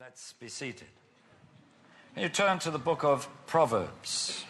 Let's be seated. You turn to the book of Proverbs.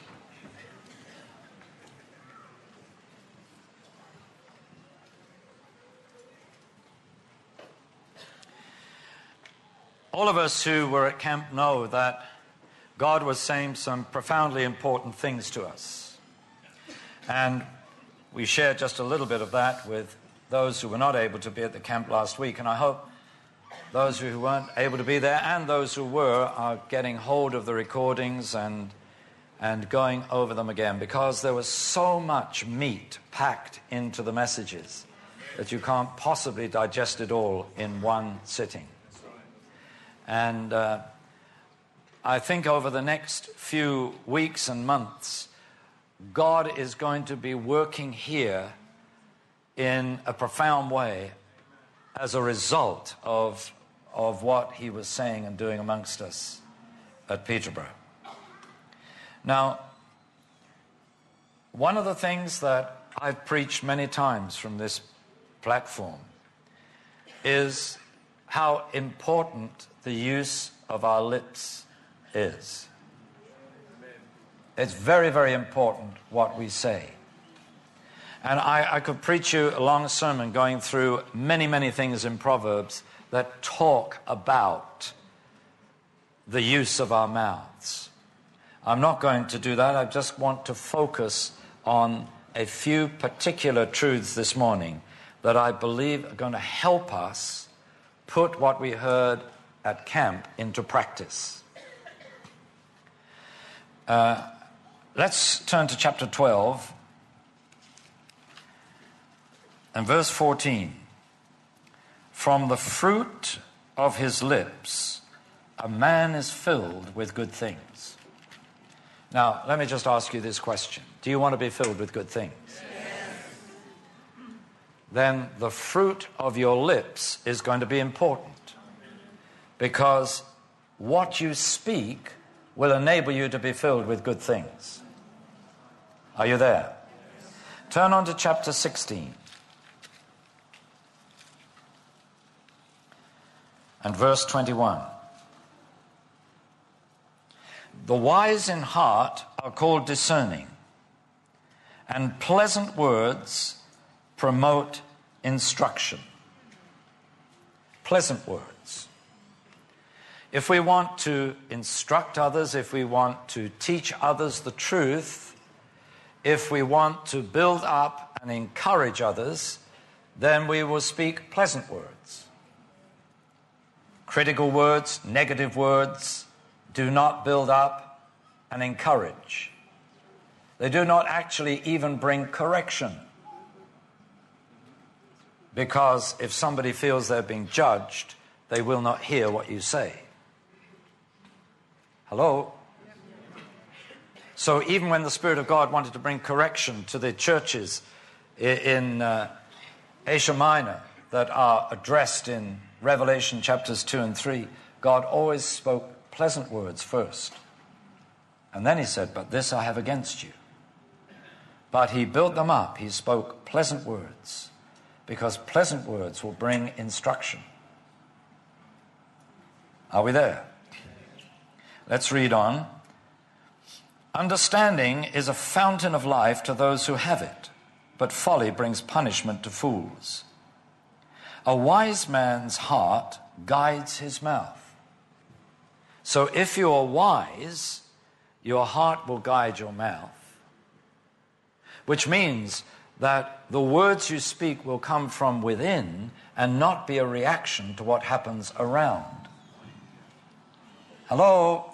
All of us who were at camp know that God was saying some profoundly important things to us. And we shared just a little bit of that with those who were not able to be at the camp last week. And I hope those who weren't able to be there and those who were are getting hold of the recordings and going over them again, because there was so much meat packed into the messages that you can't possibly digest it all in one sitting. And I think over the next few weeks and months, God is going to be working here in a profound way as a result of what he was saying and doing amongst us at Peterborough. Now, one of the things that I've preached many times from this platform is how important the use of our lips is. It's very, very important what we say. And I could preach you a long sermon going through many, many things in Proverbs that talk about the use of our mouths. I'm not going to do that. I just want to focus on a few particular truths this morning that I believe are going to help us put what we heard at camp into practice. Let's turn to chapter 12 and verse 14. From the fruit of his lips, a man is filled with good things. Now, let me just ask you this question. Do you want to be filled with good things? Yes. Then the fruit of your lips is going to be important, because what you speak will enable you to be filled with good things. Are you there? Yes. Turn on to chapter 16. And verse 21. The wise in heart are called discerning, and pleasant words promote instruction. Pleasant words. If we want to instruct others, if we want to teach others the truth, if we want to build up and encourage others, then we will speak pleasant words. Critical words, negative words, do not build up and encourage. They do not actually even bring correction. Because if somebody feels they're being judged, they will not hear what you say. Hello? So even when the Spirit of God wanted to bring correction to the churches in Asia Minor that are addressed in Revelation chapters 2 and 3, God always spoke pleasant words first. And then he said, but this I have against you. But he built them up. He spoke pleasant words, because pleasant words will bring instruction. Are we there? Let's read on. Understanding is a fountain of life to those who have it, but folly brings punishment to fools. A wise man's heart guides his mouth. So if you are wise, your heart will guide your mouth. Which means that the words you speak will come from within and not be a reaction to what happens around. Hello?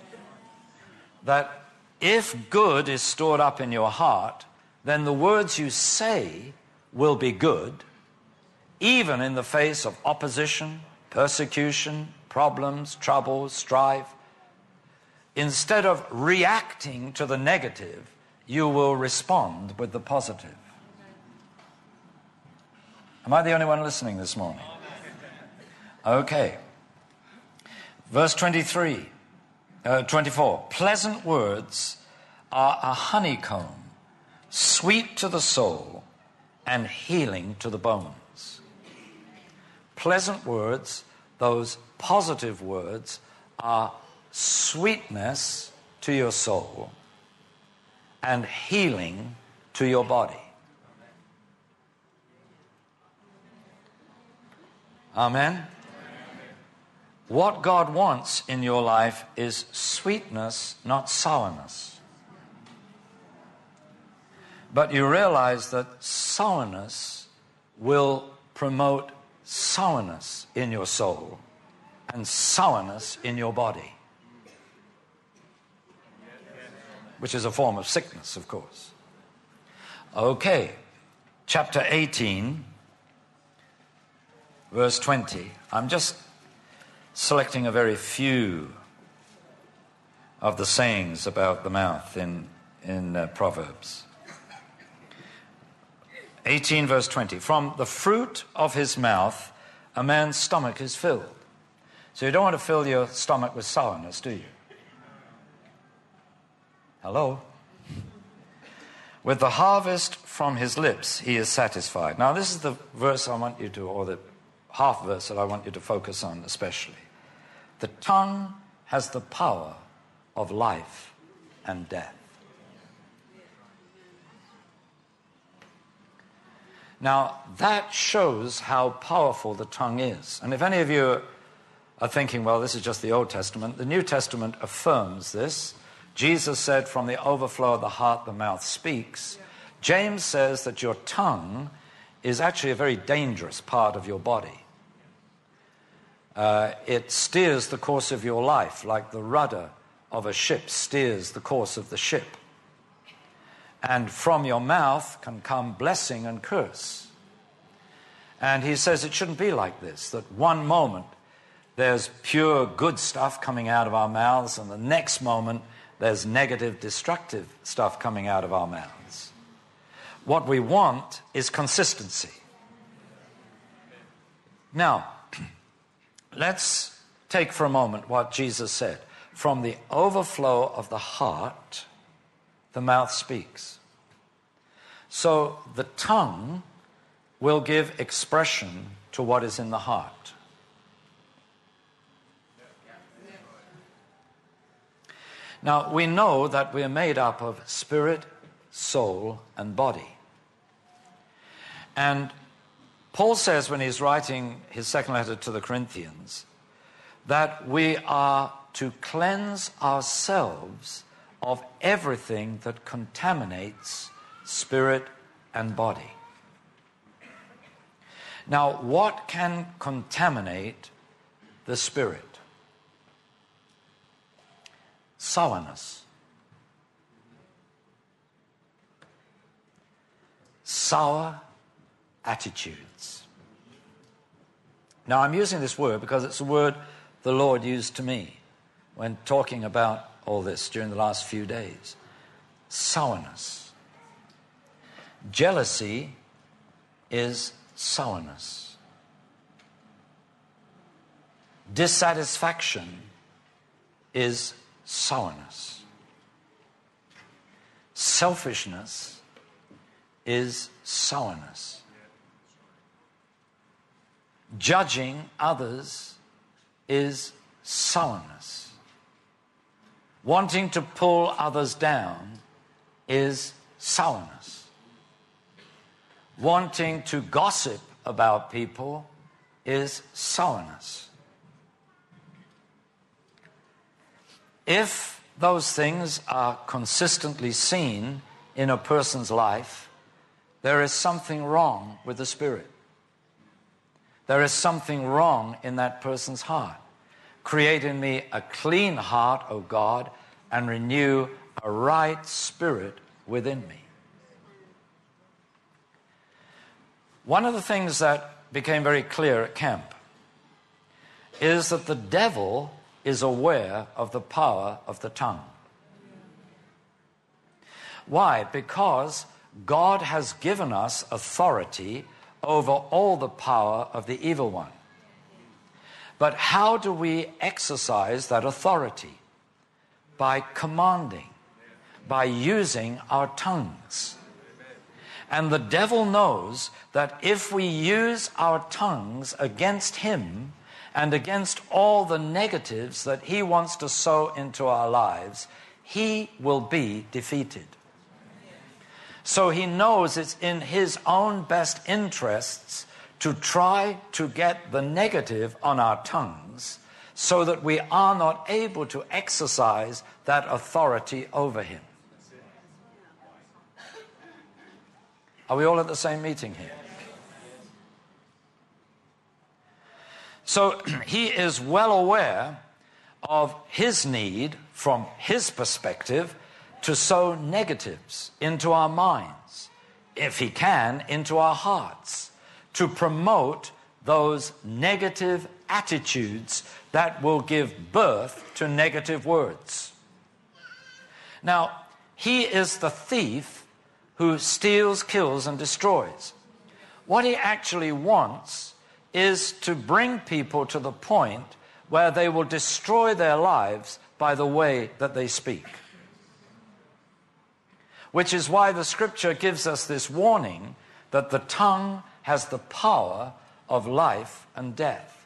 That if good is stored up in your heart, then the words you say will be good, even in the face of opposition, persecution, problems, troubles, strife. Instead of reacting to the negative, you will respond with the positive. Am I the only one listening this morning? Okay. Verse 24. Pleasant words are a honeycomb, sweet to the soul and healing to the bones. Pleasant words those positive words are sweetness to your soul and healing to your body. Amen? What God wants in your life is sweetness, not sourness. But you realize that sourness will promote sourness in your soul and sourness in your body, which is a form of sickness, of course. Okay, chapter 18, verse 20. I'm just selecting a very few of the sayings about the mouth in Proverbs. 18 verse 20. From the fruit of his mouth a man's stomach is filled. So you don't want to fill your stomach with sourness, do you? Hello? With the harvest from his lips he is satisfied. Now this is the verse I want you to, or the half verse that I want you to focus on especially. The tongue has the power of life and death. Now, that shows how powerful the tongue is. And if any of you are thinking, well, this is just the Old Testament, the New Testament affirms this. Jesus said, from the overflow of the heart, the mouth speaks. James says that your tongue is actually a very dangerous part of your body. It steers the course of your life, like the rudder of a ship steers the course of the ship. And from your mouth can come blessing and curse. And he says it shouldn't be like this, that one moment there's pure good stuff coming out of our mouths, and the next moment there's negative, destructive stuff coming out of our mouths. What we want is consistency. Now, let's take for a moment what Jesus said. From the overflow of the heart, the mouth speaks. So the tongue will give expression to what is in the heart. Now, we know that we are made up of spirit, soul, and body. And Paul says when he's writing his second letter to the Corinthians that we are to cleanse ourselves of everything that contaminates spirit and body. Now, what can contaminate the spirit? Sourness. Sour attitudes. Now, I'm using this word because it's a word the Lord used to me when talking about all this during the last few days. Sourness. Jealousy is sourness. Dissatisfaction is sourness. Selfishness is sourness. Judging others is sourness. Wanting to pull others down is sourness. Wanting to gossip about people is sourness. If those things are consistently seen in a person's life, there is something wrong with the spirit. There is something wrong in that person's heart. Create in me a clean heart, O God, and renew a right spirit within me. One of the things that became very clear at camp is that the devil is aware of the power of the tongue. Why? Because God has given us authority over all the power of the evil one. But how do we exercise that authority? By commanding, by using our tongues. And the devil knows that if we use our tongues against him and against all the negatives that he wants to sow into our lives, he will be defeated. So he knows it's in his own best interests to try to get the negative on our tongues so that we are not able to exercise that authority over him. Are we all at the same meeting here? So he is well aware of his need, from his perspective, to sow negatives into our minds, if he can, into our hearts, to promote those negative attitudes that will give birth to negative words. Now, he is the thief who steals, kills, and destroys. What he actually wants is to bring people to the point where they will destroy their lives by the way that they speak. Which is why the scripture gives us this warning that the tongue has the power of life and death.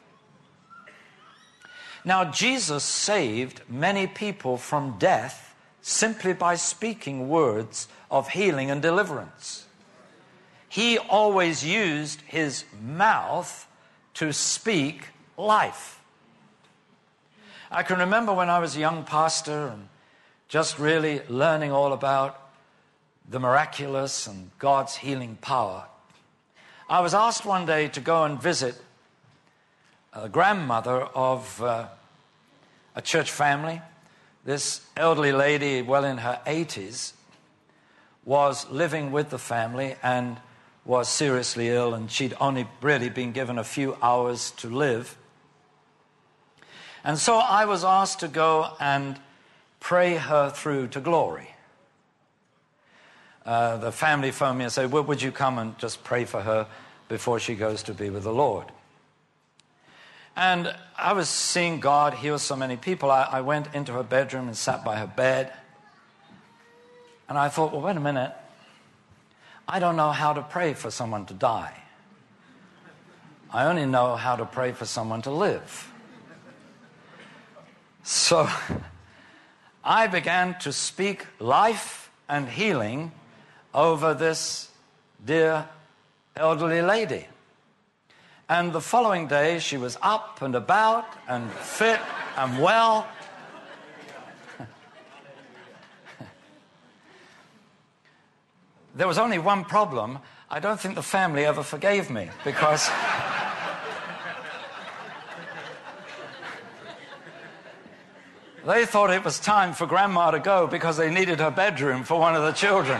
Now, Jesus saved many people from death simply by speaking words of healing and deliverance. He always used his mouth to speak life. I can remember when I was a young pastor and just really learning all about the miraculous and God's healing power. I was asked one day to go and visit a grandmother of a church family. This elderly lady, well in her 80s, was living with the family and was seriously ill, and she'd only really been given a few hours to live. And so I was asked to go and pray her through to glory. The family phoned me and said, well, would you come and just pray for her before she goes to be with the Lord? And I was seeing God heal so many people. I went into her bedroom and sat by her bed. And I thought, well, wait a minute. I don't know how to pray for someone to die. I only know how to pray for someone to live. So I began to speak life and healing over this dear elderly lady. And the following day, she was up and about and fit and well. There was only one problem. I don't think the family ever forgave me, because they thought it was time for Grandma to go because they needed her bedroom for one of the children.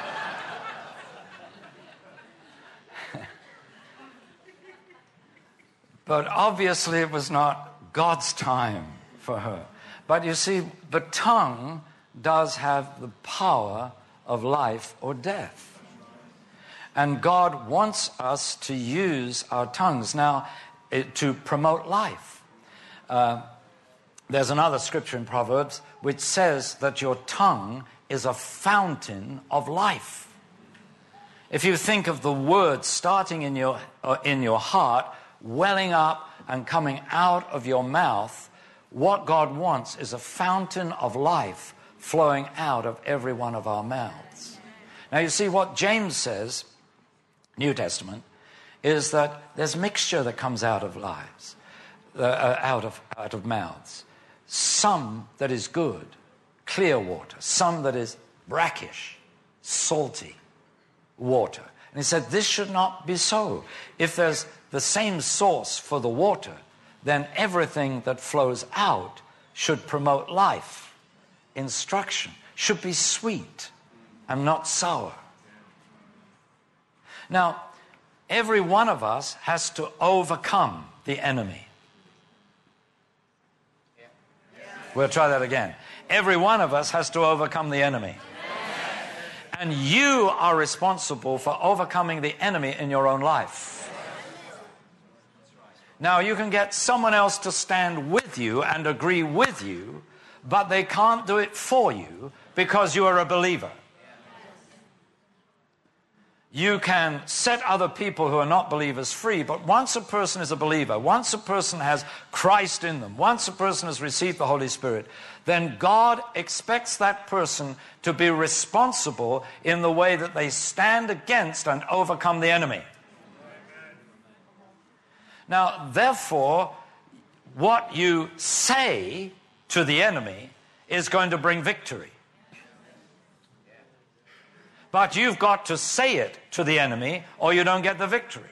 But obviously it was not God's time for her. But you see, the tongue does have the power of life or death. And God wants us to use our tongues now to promote life. There's another scripture in Proverbs which says that your tongue is a fountain of life. If you think of the words starting in your heart, welling up and coming out of your mouth, what God wants is a fountain of life flowing out of every one of our mouths. Now you see, what James says, New Testament, is that there's mixture that comes out of lives, out of mouths. Some that is good, clear water. Some that is brackish, salty water. And he said this should not be so. If there's the same source for the water, then everything that flows out should promote life, instruction, should be sweet and not sour. Now, every one of us has to overcome the enemy. We'll try that again. Every one of us has to overcome the enemy. And you are responsible for overcoming the enemy in your own life. Now, you can get someone else to stand with you and agree with you, but they can't do it for you because you are a believer. you can set other people who are not believers free, but once a person is a believer, once a person has Christ in them, once a person has received the Holy Spirit, then God expects that person to be responsible in the way that they stand against and overcome the enemy. Now, therefore, what you say to the enemy is going to bring victory. But you've got to say it to the enemy or you don't get the victory.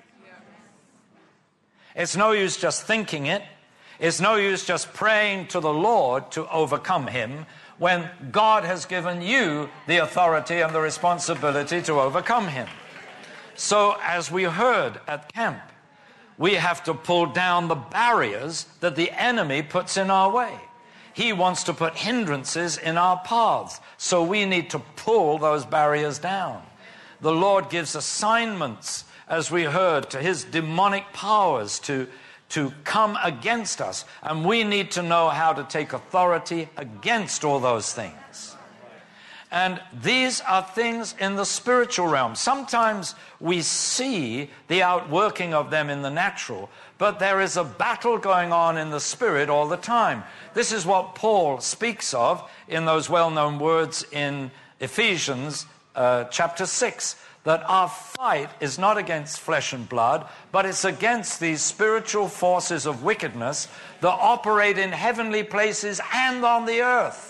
It's no use just thinking it. It's no use just praying to the Lord to overcome him when God has given you the authority and the responsibility to overcome him. So as we heard at camp, we have to pull down the barriers that the enemy puts in our way. He wants to put hindrances in our paths, so we need to pull those barriers down. The Lord gives assignments, as we heard, to his demonic powers to come against us, and we need to know how to take authority against all those things. And these are things in the spiritual realm. Sometimes we see the outworking of them in the natural, but there is a battle going on in the spirit all the time. This is what Paul speaks of in those well-known words in Ephesians chapter 6, that our fight is not against flesh and blood, but it's against these spiritual forces of wickedness that operate in heavenly places and on the earth.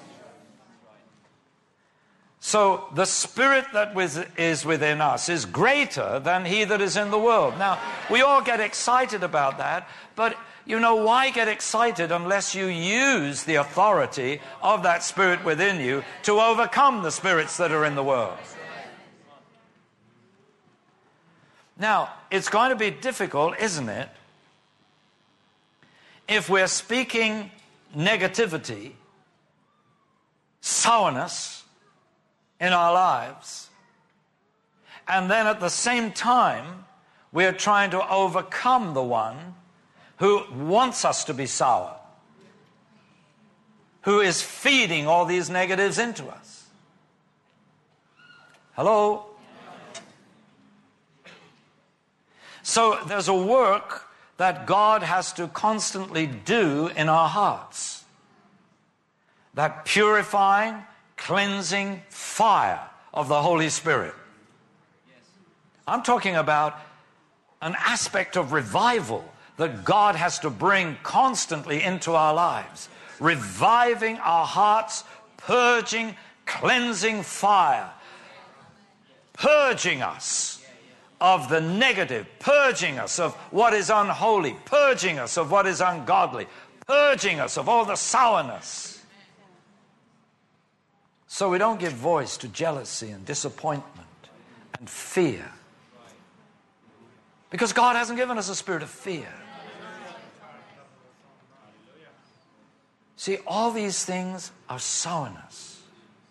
So the spirit that is within us is greater than he that is in the world. Now, we all get excited about that, but you know, why get excited unless you use the authority of that spirit within you to overcome the spirits that are in the world? Now, it's going to be difficult, isn't it, if we're speaking negativity, sourness, in our lives, and then at the same time we're trying to overcome the one who wants us to be sour, who is feeding all these negatives into us. Hello? So there's a work that God has to constantly do in our hearts, that purifying, cleansing fire of the Holy Spirit. I'm talking about an aspect of revival that God has to bring constantly into our lives. Reviving our hearts, purging, cleansing fire. Purging us of the negative, purging us of what is unholy, purging us of what is ungodly, purging us of all the sourness. So we don't give voice to jealousy and disappointment and fear. Because God hasn't given us a spirit of fear. See, all these things are sourness.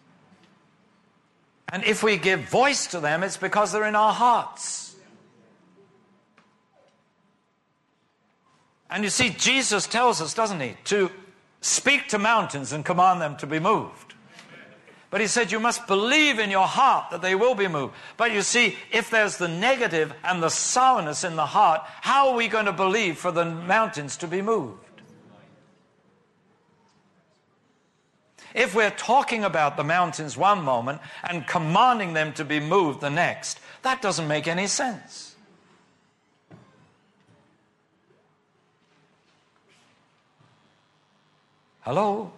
And if we give voice to them, it's because they're in our hearts. And you see, Jesus tells us, doesn't he, to speak to mountains and command them to be moved. But he said you must believe in your heart that they will be moved. But you see, if there's the negative and the sourness in the heart, how are we going to believe for the mountains to be moved? If we're talking about the mountains one moment and commanding them to be moved the next, that doesn't make any sense. Hello?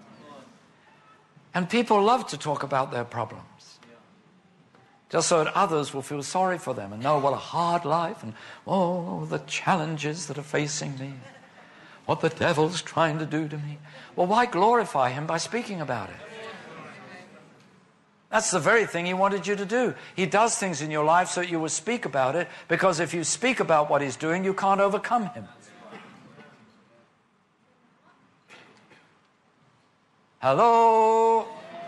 And people love to talk about their problems, just so that others will feel sorry for them and know what a hard life and oh, the challenges that are facing me, what the devil's trying to do to me. Well, why glorify him by speaking about it? That's the very thing he wanted you to do. He does things in your life so that you will speak about it, because if you speak about what he's doing, you can't overcome him. Hello?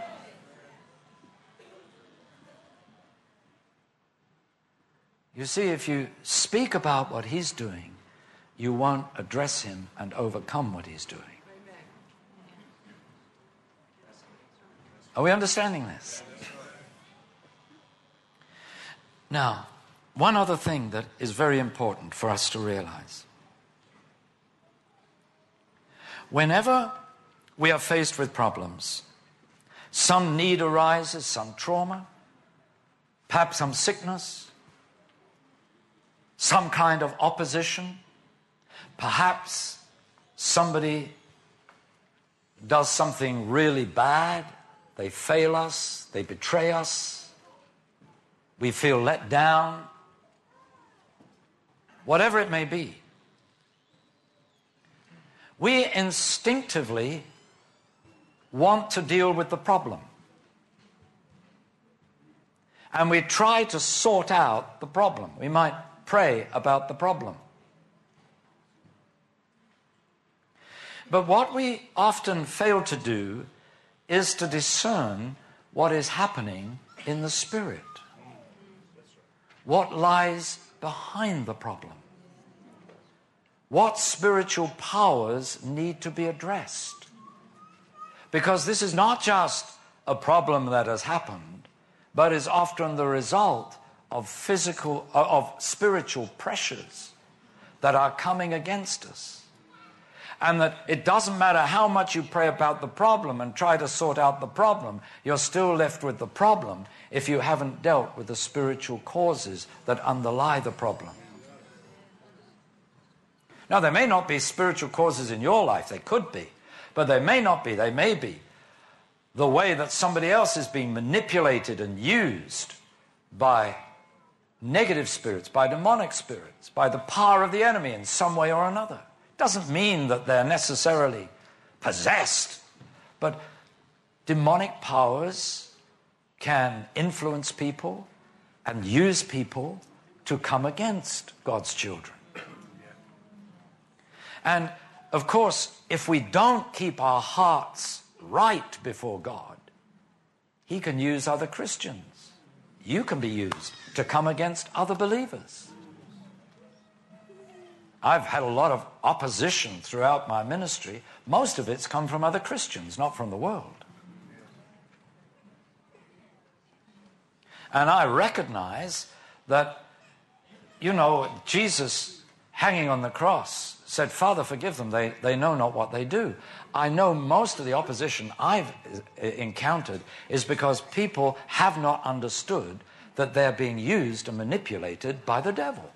You see, if you speak about what he's doing, you won't address him and overcome what he's doing. Are we understanding this? Now, one other thing that is very important for us to realize. Whenever we are faced with problems, some need arises, some trauma, perhaps some sickness, some kind of opposition, perhaps somebody does something really bad, they fail us, they betray us, we feel let down, whatever it may be. We instinctively want to deal with the problem. And we try to sort out the problem. We might pray about the problem. But what we often fail to do is to discern what is happening in the spirit. What lies behind the problem? What spiritual powers need to be addressed? Because this is not just a problem that has happened, but is often the result of spiritual pressures that are coming against us. And that it doesn't matter how much you pray about the problem and try to sort out the problem, you're still left with the problem if you haven't dealt with the spiritual causes that underlie the problem. Now, there may not be spiritual causes in your life. They could be. But they may not be. They may be the way that somebody else is being manipulated and used by negative spirits, by demonic spirits, by the power of the enemy in some way or another. It doesn't mean that they're necessarily possessed, but demonic powers can influence people and use people to come against God's children. And, of course, if we don't keep our hearts right before God, He can use other Christians. You can be used to come against other believers. I've had a lot of opposition throughout my ministry. Most of it's come from other Christians, not from the world. And I recognize that, Jesus hanging on the cross said, Father, forgive them, they know not what they do. I know most of the opposition I've encountered is because people have not understood that they're being used and manipulated by the devil.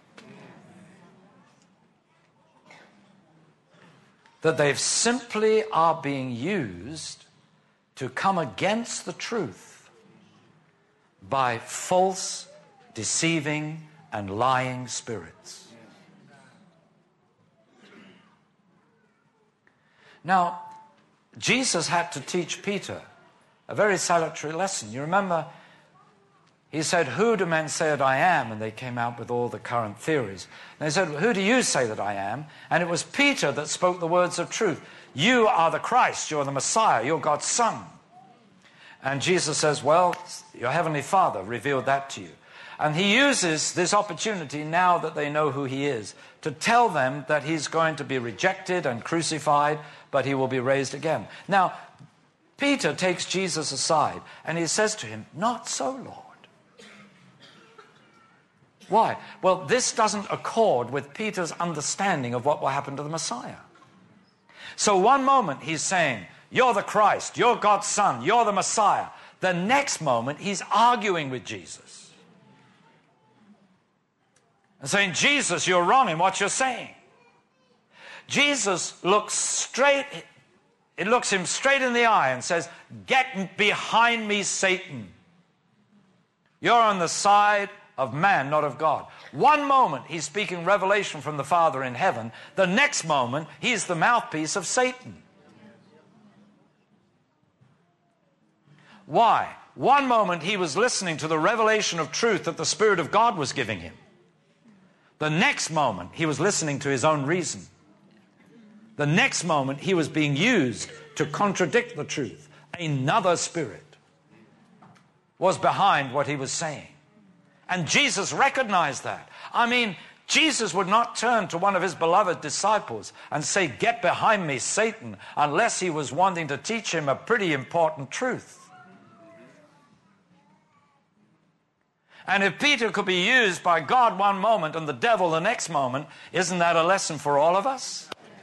That they simply are being used to come against the truth by false, deceiving, and lying spirits. Now, Jesus had to teach Peter a very salutary lesson. You remember, he said, who do men say that I am? And they came out with all the current theories. And they said, who do you say that I am? And it was Peter that spoke the words of truth. You are the Christ, you're the Messiah, you're God's Son. And Jesus says, well, your Heavenly Father revealed that to you. And he uses this opportunity, now that they know who he is, to tell them that he's going to be rejected and crucified, but he will be raised again. Now, Peter takes Jesus aside and he says to him, not so, Lord. Why? Well, this doesn't accord with Peter's understanding of what will happen to the Messiah. So one moment he's saying, you're the Christ, you're God's Son, you're the Messiah. The next moment he's arguing with Jesus. And saying, Jesus, you're wrong in what you're saying. Jesus looks him straight in the eye and says, get behind me, Satan. You're on the side of man, not of God. One moment he's speaking revelation from the Father in heaven. The next moment he's the mouthpiece of Satan. Why? One moment he was listening to the revelation of truth that the Spirit of God was giving him. The next moment he was listening to his own reason. The next moment he was being used to contradict the truth. Another spirit was behind what he was saying. And Jesus recognized that. I mean, Jesus would not turn to one of his beloved disciples and say, get behind me, Satan, unless he was wanting to teach him a pretty important truth. And if Peter could be used by God one moment and the devil the next moment, isn't that a lesson for all of us?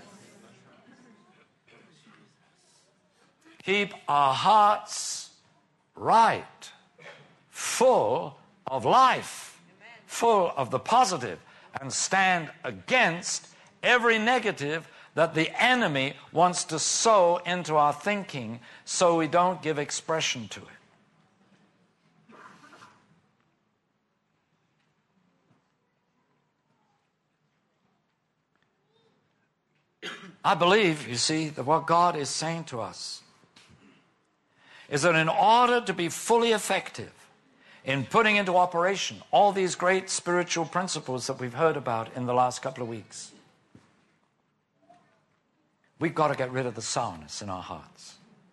Keep our hearts right, full of life, full of the positive, and stand against every negative that the enemy wants to sow into our thinking so we don't give expression to it. I believe, you see, that what God is saying to us is that in order to be fully effective in putting into operation all these great spiritual principles that we've heard about in the last couple of weeks, we've got to get rid of the sourness in our hearts.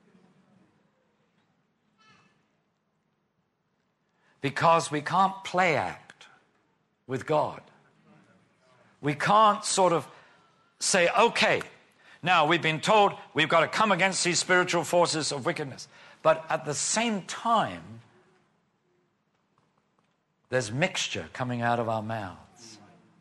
Because we can't play act with God. We can't sort of say, okay, now we've been told we've got to come against these spiritual forces of wickedness. But at the same time, there's mixture coming out of our mouths.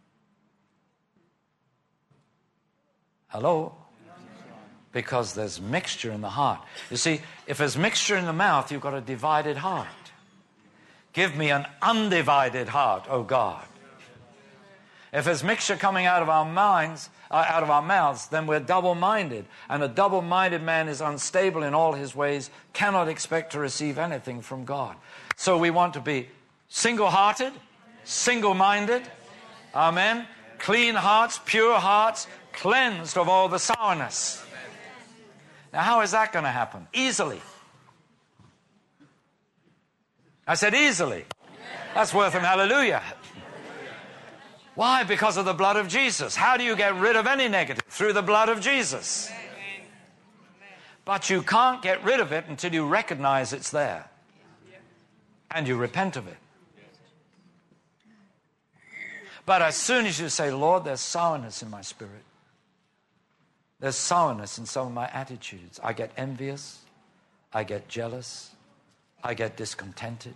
Hello? Because there's mixture in the heart. You see, if there's mixture in the mouth, you've got a divided heart. Give me an undivided heart, O God. If there's mixture coming out of our minds, out of our mouths, then we're double-minded. And a double-minded man is unstable in all his ways, cannot expect to receive anything from God. So we want to be single-hearted, single-minded, amen, clean hearts, pure hearts, cleansed of all the sourness. Now, how is that going to happen? Easily. I said easily. That's worth an hallelujah. Why? Because of the blood of Jesus. How do you get rid of any negative? Through the blood of Jesus. But you can't get rid of it until you recognize it's there. And you repent of it. But as soon as you say, Lord, there's sourness in my spirit. There's sourness in some of my attitudes. I get envious. I get jealous. I get discontented.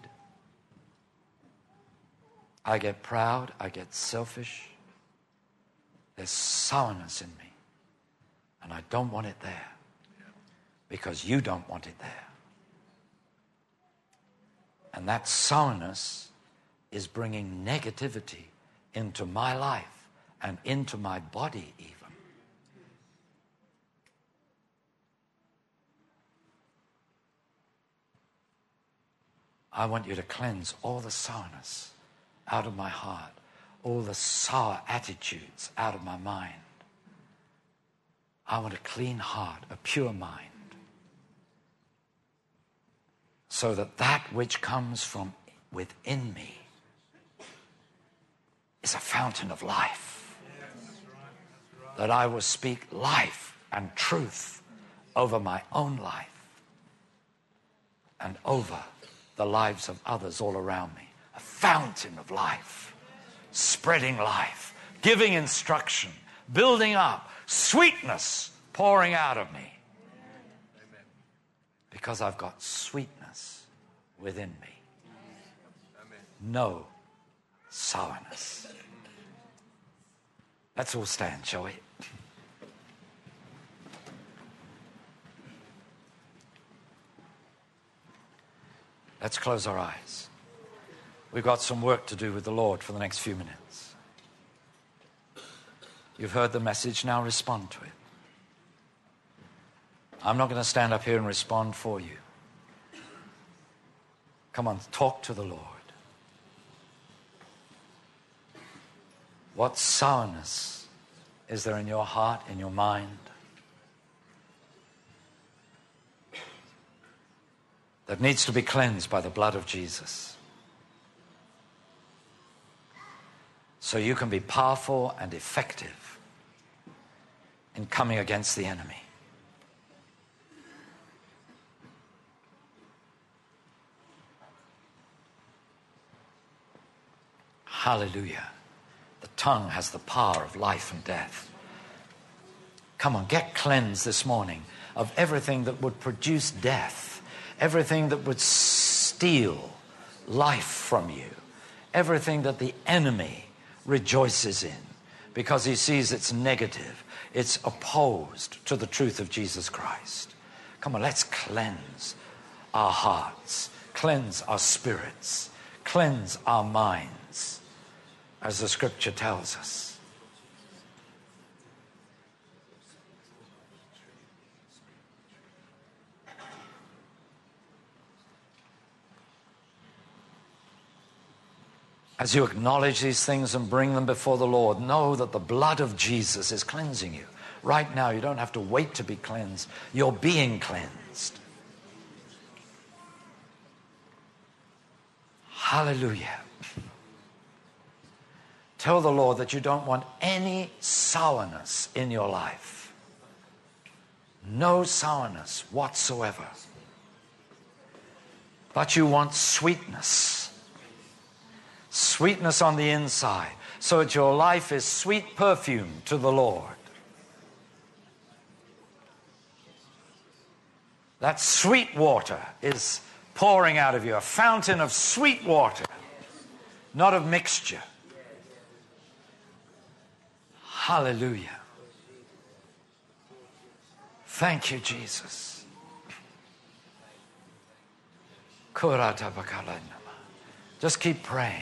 I get proud. I get selfish. There's sourness in me. And I don't want it there. Because you don't want it there. And that sourness is bringing negativity into my life and into my body even. I want you to cleanse all the sourness out of my heart, all the sour attitudes out of my mind. I want a clean heart, a pure mind, so that that which comes from within me is a fountain of life. That I will speak life and truth over my own life and over the lives of others all around me. A fountain of life, spreading life, giving instruction, building up, sweetness pouring out of me. Because I've got sweetness within me. No sourness. Let's all stand, shall we? Let's close our eyes. We've got some work to do with the Lord for the next few minutes. You've heard the message, now respond to it. I'm not going to stand up here and respond for you. Come on, talk to the Lord. What sourness is there in your heart, in your mind, that needs to be cleansed by the blood of Jesus, so you can be powerful and effective in coming against the enemy? Hallelujah. The tongue has the power of life and death. Come on, get cleansed this morning of everything that would produce death, everything that would steal life from you, everything that the enemy rejoices in, because he sees it's negative, it's opposed to the truth of Jesus Christ. Come on, let's cleanse our hearts, cleanse our spirits, cleanse our minds, as the scripture tells us. As you acknowledge these things and bring them before the Lord, know that the blood of Jesus is cleansing you. Right now, you don't have to wait to be cleansed. You're being cleansed. Hallelujah. Tell the Lord that you don't want any sourness in your life. No sourness whatsoever. But you want sweetness. Sweetness on the inside, so that your life is sweet perfume to the Lord. That sweet water is pouring out of you, a fountain of sweet water, not of mixture. Hallelujah. Thank you, Jesus. Just keep praying.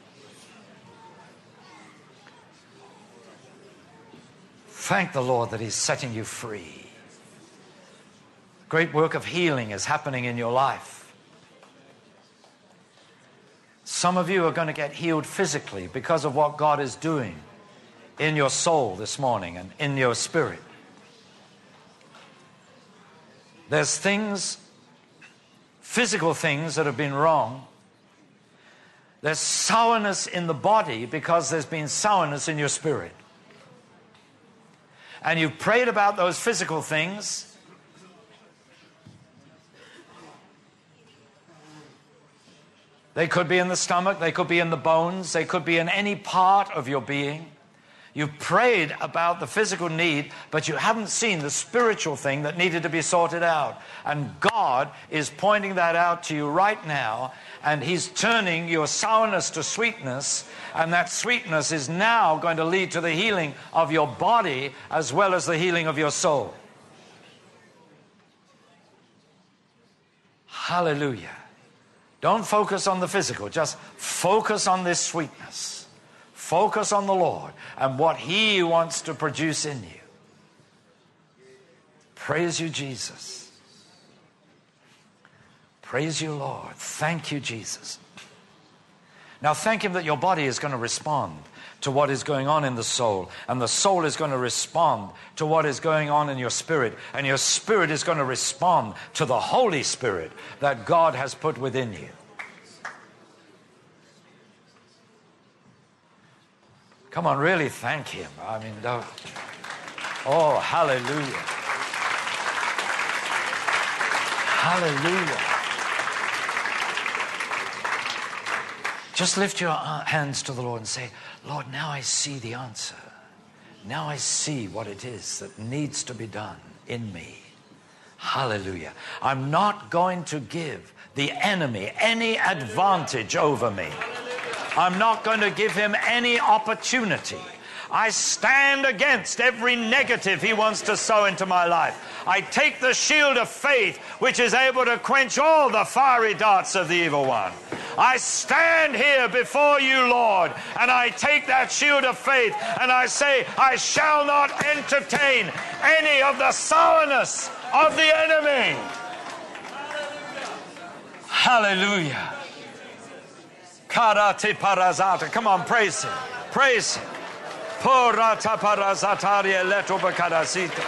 Thank the Lord that He's setting you free. Great work of healing is happening in your life. Some of you are going to get healed physically because of what God is doing in your soul this morning and in your spirit. There's things, physical things that have been wrong. There's sourness in the body because there's been sourness in your spirit. And you've prayed about those physical things. They could be in the stomach, they could be in the bones, they could be in any part of your being. You've prayed about the physical need, but you haven't seen the spiritual thing that needed to be sorted out. And God is pointing that out to you right now, and He's turning your sourness to sweetness, and that sweetness is now going to lead to the healing of your body as well as the healing of your soul. Hallelujah. Don't focus on the physical, just focus on this sweetness. Focus on the Lord and what He wants to produce in you. Praise you, Jesus. Praise you, Lord. Thank you, Jesus. Now thank Him that your body is going to respond to what is going on in the soul, and the soul is going to respond to what is going on in your spirit, and your spirit is going to respond to the Holy Spirit that God has put within you. Come on, really thank Him. I mean, don't. Oh, hallelujah. Hallelujah. Just lift your hands to the Lord and say, Lord, now I see the answer. Now I see what it is that needs to be done in me. Hallelujah. I'm not going to give the enemy any advantage over me. I'm not going to give him any opportunity. I stand against every negative he wants to sow into my life. I take the shield of faith, which is able to quench all the fiery darts of the evil one. I stand here before you, Lord, and I take that shield of faith and I say, I shall not entertain any of the sourness of the enemy. Hallelujah. Karate parazata. Come on, praise Him. Praise Him. Porata parazataria leto bakarasita.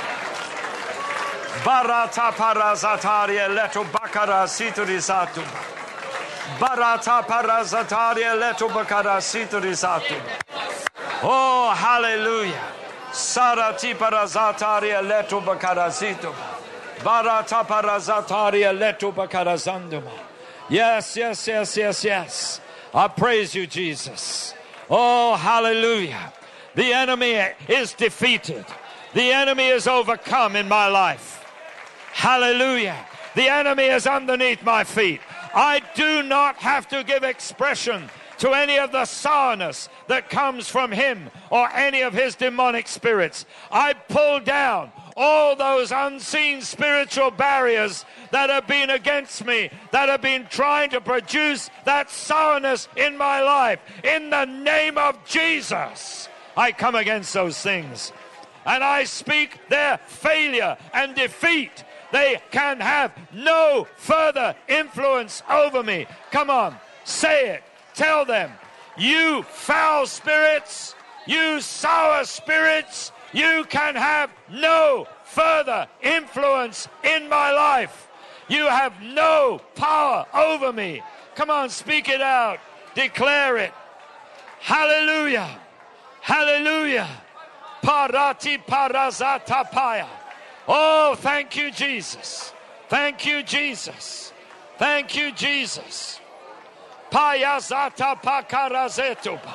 Barata parazataria leto bakarasito risatu. Barata parazataria leto bakarasito risatu. Oh, hallelujah. Sarati parazataria leto bakarasito. Barata parazataria leto bakarazanduma. Yes, yes, yes, yes, yes. I praise you, Jesus. Oh, hallelujah. The enemy is defeated. The enemy is overcome in my life. Hallelujah. The enemy is underneath my feet. I do not have to give expression to any of the sourness that comes from him or any of his demonic spirits. I pull down all those unseen spiritual barriers that have been against me, that have been trying to produce that sourness in my life. In the name of Jesus, I come against those things. And I speak their failure and defeat. They can have no further influence over me. Come on, say it. Tell them, you foul spirits, you sour spirits, you can have no further influence in my life. You have no power over me. Come on, speak it out. Declare it. Hallelujah. Hallelujah. Parati parazatapaya. Oh, thank you, Jesus. Thank you, Jesus. Thank you, Jesus. Payazata pakarazetuba.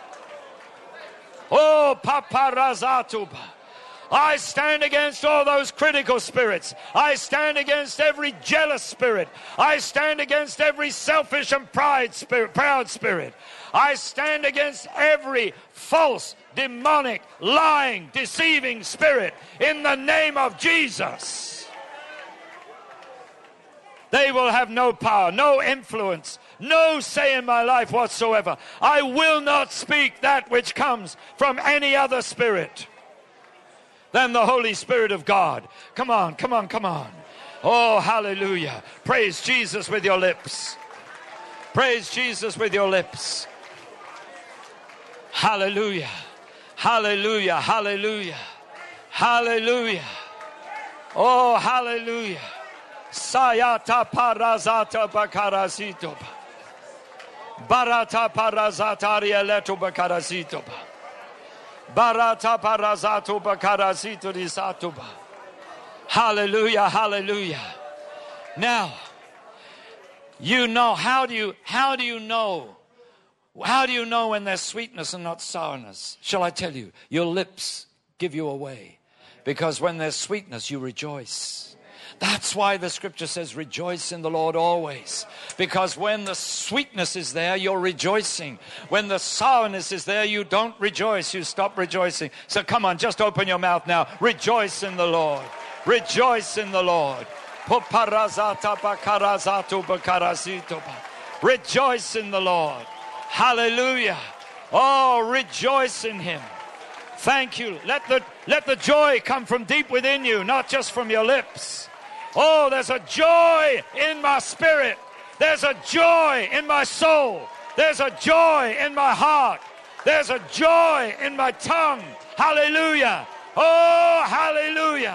Oh, paparazatuba. I stand against all those critical spirits. I stand against every jealous spirit. I stand against every selfish and proud spirit. I stand against every false, demonic, lying, deceiving spirit in the name of Jesus. They will have no power, no influence, no say in my life whatsoever. I will not speak that which comes from any other spirit than the Holy Spirit of God. Come on, come on, come on. Oh, hallelujah. Praise Jesus with your lips. Praise Jesus with your lips. Hallelujah. Hallelujah. Hallelujah. Hallelujah. Oh, hallelujah. Sayata parazata bakarazito. Barata parazataria leto bakarazito. Barata parazato bakarazito risatuba. Hallelujah, hallelujah. Now, you know, how do you know? How do you know when there's sweetness and not sourness? Shall I tell you? Your lips give you away. Because when there's sweetness, you rejoice. That's why the scripture says, rejoice in the Lord always. Because when the sweetness is there, you're rejoicing. When the sourness is there, you don't rejoice. You stop rejoicing. So come on, just open your mouth now. Rejoice in the Lord. Rejoice in the Lord. Rejoice in the Lord. Hallelujah. Oh, rejoice in him. Thank you. Let the joy come from deep within you, not just from your lips. Oh, there's a joy in my spirit. There's a joy in my soul. There's a joy in my heart. There's a joy in my tongue. Hallelujah. Oh, hallelujah.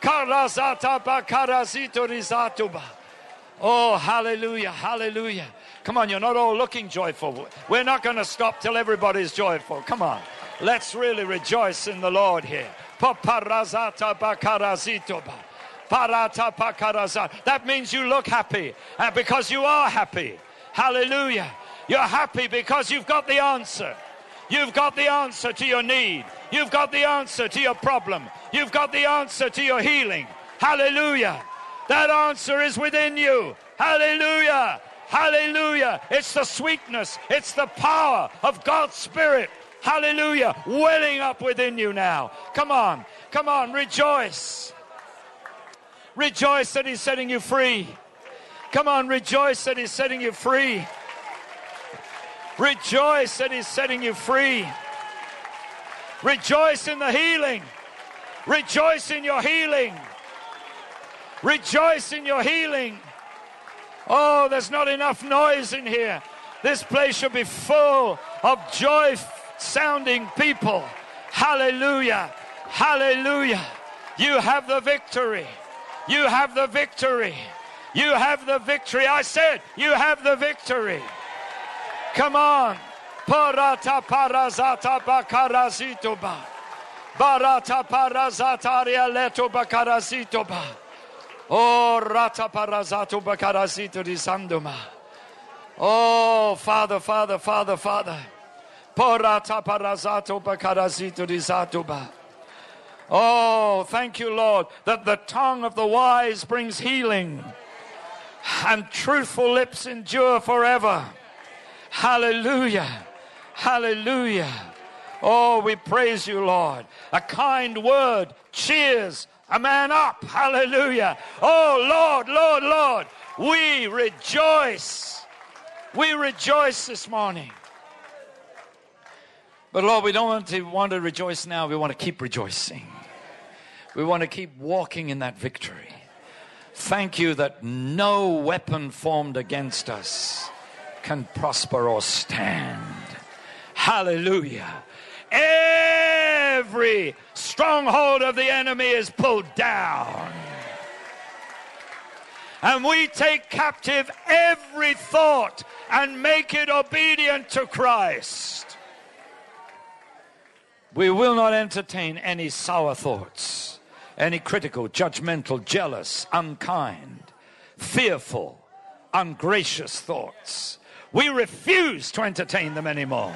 Oh, hallelujah, hallelujah. Come on, you're not all looking joyful. We're not going to stop till everybody's joyful. Come on. Let's really rejoice in the Lord here. That means you look happy, because you are happy. Hallelujah. You're happy because you've got the answer. You've got the answer to your need. You've got the answer to your problem. You've got the answer to your healing. Hallelujah. That answer is within you. Hallelujah. Hallelujah. It's the sweetness. It's the power of God's Spirit. Hallelujah. Welling up within you now. Come on. Come on. Rejoice. Rejoice that he's setting you free. Come on. Rejoice that he's setting you free. Rejoice that he's setting you free. Rejoice in the healing. Rejoice in your healing. Rejoice in your healing. Oh, there's not enough noise in here. This place should be full of joy-sounding people. Hallelujah. Hallelujah. You have the victory. You have the victory. You have the victory. I said, you have the victory. Come on. Parata parazata bakarazitoba. Barata parazataria leto bakarazitoba. Oh, rata parazato bakarazito di sandoma. Oh, Father, Father, Father, Father. Porata parazato bakarazito di zatuba. Oh, thank you, Lord, that the tongue of the wise brings healing, and truthful lips endure forever. Hallelujah. Hallelujah. Oh, we praise you, Lord. A kind word cheers a man up. Hallelujah. Oh, Lord, Lord, Lord. We rejoice. We rejoice this morning. But Lord, we don't want to rejoice now. We want to keep rejoicing. We want to keep walking in that victory. Thank you that no weapon formed against us can prosper or stand. Hallelujah. Every stronghold of the enemy is pulled down. And we take captive every thought and make it obedient to Christ. We will not entertain any sour thoughts, any critical, judgmental, jealous, unkind, fearful, ungracious thoughts. We refuse to entertain them anymore.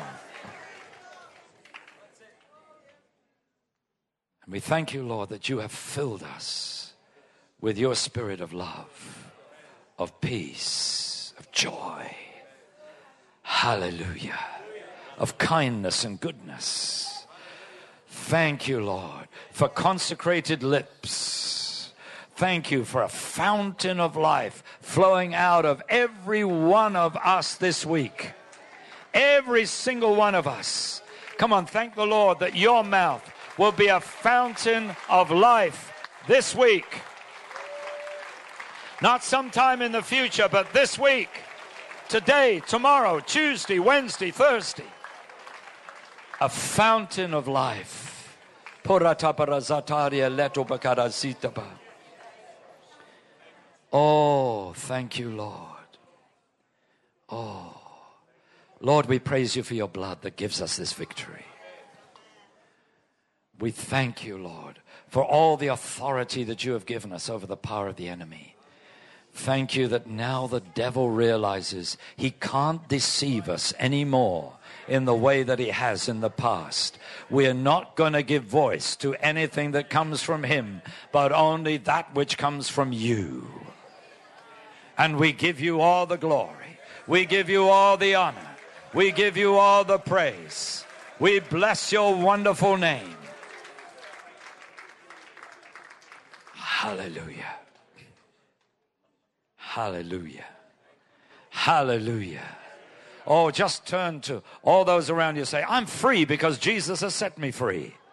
And we thank you, Lord, that you have filled us with your spirit of love, of peace, of joy. Hallelujah. Of kindness and goodness. Thank you, Lord, for consecrated lips. Thank you for a fountain of life flowing out of every one of us this week. Every single one of us. Come on, thank the Lord that your mouth will be a fountain of life this week. Not sometime in the future, but this week. Today, tomorrow, Tuesday, Wednesday, Thursday. A fountain of life. Oh, thank you, Lord. Oh, Lord, we praise you for your blood that gives us this victory. We thank you, Lord, for all the authority that you have given us over the power of the enemy. Thank you that now the devil realizes he can't deceive us anymore in the way that he has in the past. We are not going to give voice to anything that comes from him, but only that which comes from you. And we give you all the glory. We give you all the honor. We give you all the praise. We bless your wonderful name. Hallelujah. Hallelujah. Hallelujah. Oh, just turn to all those around you and say, I'm free because Jesus has set me free.